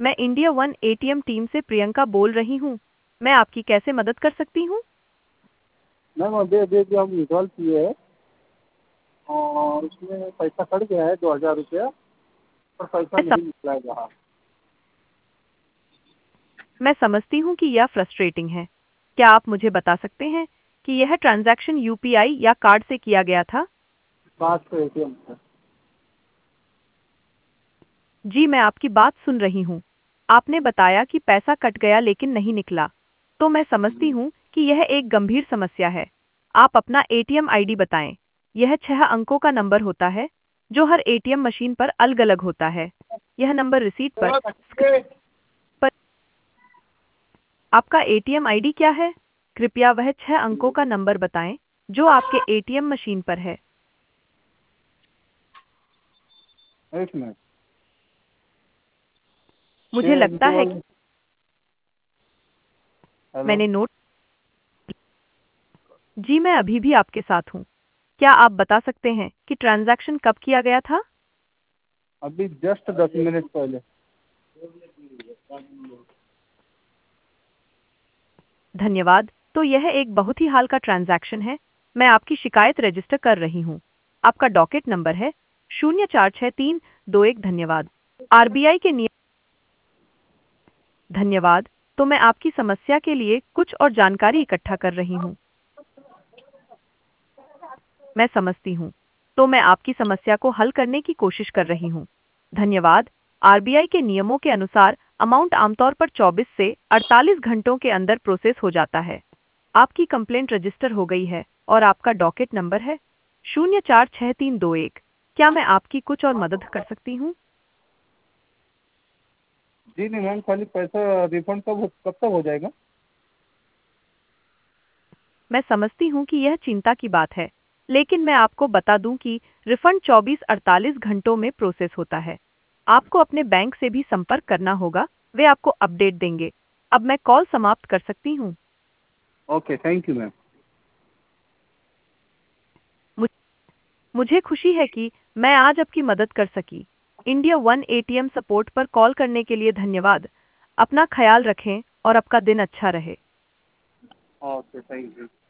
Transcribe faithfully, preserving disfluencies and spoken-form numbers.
मैं India one ATM team से प्रियंका बोल रही हूँ। मैं आपकी कैसे मदद कर सकती हूँ? मैम अभी अभी अभी हम विड्रॉल किए हैं और उसमें पैसा कट गया है दो हज़ार रुपया, पर पैसा मैं, सम, नहीं निकला है बाहर। मैं समझती हूँ कि यह फ्रस्ट्रेटिंग है। क्या आप मुझे बता सकते हैं कि यह ट्रांजैक्शन यूपीआई या कार्ड से किया गया था? कार्ड से, एटीएम से। जी, मैं आपकी बात सुन रही हूँ। आपने बताया कि पैसा कट गया लेकिन नहीं निकला। तो मैं समझती हूँ कि यह एक गंभीर समस्या है। आप अपना एटीएम आईडी बताएं। यह छह अंकों का नंबर होता है जो हर एटीएम मशीन पर अलग-अलग होता है। यह नंबर रिसीट पर स्क्रीन पर। आपका एटीएम आईडी क्या है? कृपया वह छह अंकों का नंबर बताएं जो आपके एटीएम मशीन पर है। एक मिनट। मुझे छः लगता अंकों है वाले। कि हेलो। मैंने नोट। जी, मैं अभी भी आपके साथ हूँ। क्या आप बता सकते हैं कि ट्रांजैक्शन कब किया गया था? अभी जस्ट दस मिनट पहले। धन्यवाद। तो यह एक बहुत ही हाल का ट्रांजैक्शन है। मैं आपकी शिकायत रजिस्टर कर रही हूँ। आपका डॉकेट नंबर है शून्य चार छः तीन दो एक। धन्यवाद। आरबीआई के नियम। धन्यवाद। तो मैं आपकी समस्या के लिए कुछ और जानकारी इकट्ठा कर रही हूँ। मैं समझती हूँ। तो मैं आपकी समस्या को हल करने की कोशिश कर रही हूँ। धन्यवाद। आरबीआई के नियमों के अनुसार अमाउंट आमतौर पर चौबीस से अड़तालीस घंटों के अंदर प्रोसेस हो जाता है। आपकी कंप्लेंट रजिस्टर हो गई है और आपका डॉकेट नंबर है शून्य चार छः तीन दो एक। क्या मैं आपकी कुछ और मदद कर सकती हूँ? जी नहीं मैम, खाली पैसा रिफंड कब हो- कब तक हो जाएगा? मैं समझती हूँ कि यह चिंता की बात है, लेकिन मैं आपको बता दूं कि रिफंड चौबीस अड़तालीस घंटों में प्रोसेस होता है। आपको अपने बैंक से भी संपर्क करना होगा, वे आपको अपडेट देंगे। अब मैं कॉल समाप्त कर सकती हूँ। Okay, thank you ma'am. मुझ- मुझे खुशी है कि मैं आज आपकी मदद कर सकी। इंडिया वन एटीएम सपोर्ट पर कॉल करने के लिए धन्यवाद। अपना ख्याल रखें और आपका दिन अच्छा रहे। Okay, thank you.